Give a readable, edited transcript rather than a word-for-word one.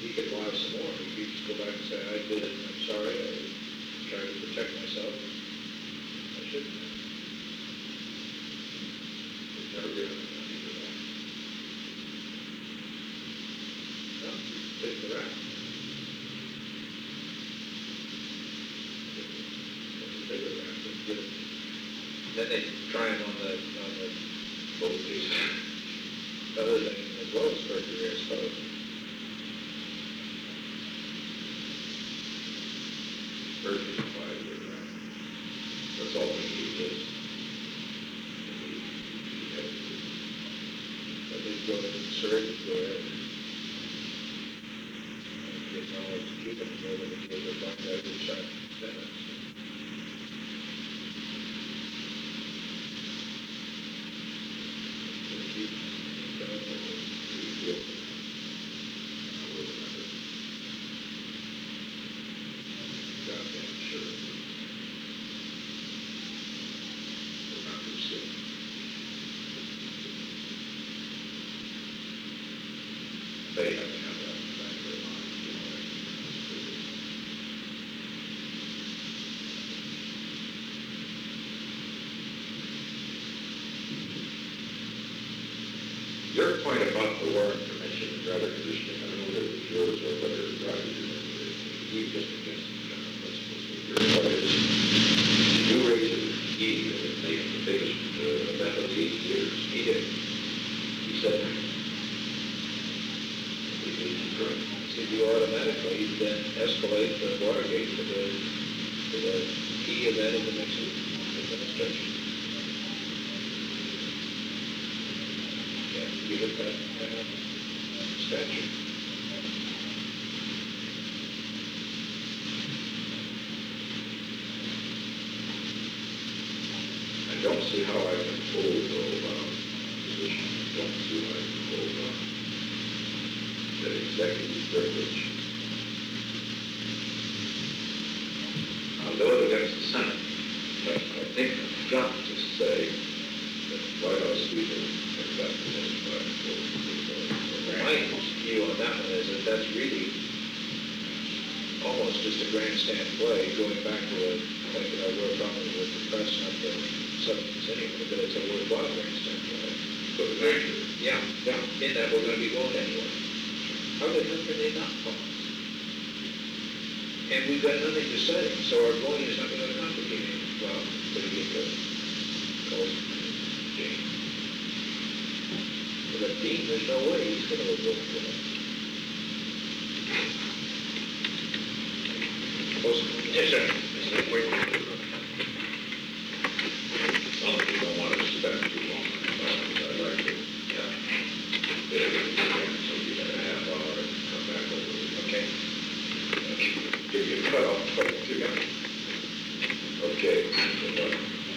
he could lie some more. He could just go back and say, I did it, I'm sorry, I tried to protect myself. I shouldn't have. We've never given him money for that. No, take the rap. Bigger than that, but Then they try him on the both these. other thing as well as perjury, I suppose. Perjury, 5-year rap. That's all we need is. At least go ahead and serve it, go ahead. Get knowledge to keep it, so that the kids will find out who shot Bennett. Goddamn sure. We're not gonna see. They have to have that back in their mind, you know, your point about the Warren Commission is rather interesting. I don't know whether it was yours or whether it was Roger's. You just against the general principles. Your point is, you raised it with E, and it made the biggest event of the 8 years. He did. He said, See, you automatically then escalate the Watergate to the key event of the Nixon administration. Yeah, give it that statute. I don't see how I can hold the position. I don't see how I can hold that executive privilege. I'll do it against the Senate, but I think I've got to say that the White House people have got to testify before. My view on that one is that that's really almost just a grandstand play, going back to a point that I wrote about with the press on the substance anyway, but it's a worthwhile grandstand play. So the danger. Yeah, in that we're going to be going anyway. How the hell can they not call us? And we've got nothing to say, so our going is not going to complicate it. Well, until you get the calls from Jane. But that Dean, there's no way he's going to vote for that. Yes, sir.